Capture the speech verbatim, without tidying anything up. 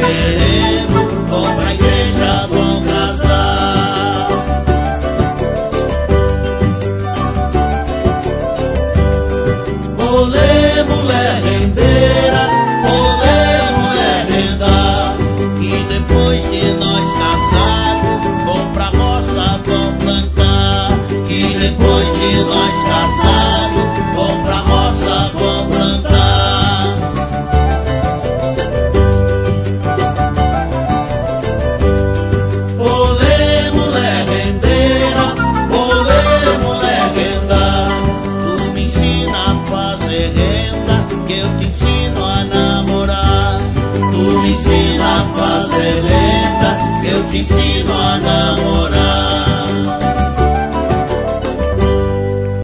terreno, vão pra igreja, vão casar. Olê, mulher rendeira, olê, mulher renda, e depois de nós casados, vão pra roça, vão plantar. E depois de nós casados, vão pra roça, vão plantar. Olê, mulher rendeira, olê, mulher renda, tu me ensina a fazer renda, que eu te ensino a namorar. Tu me ensina a fazer renda, que eu te ensino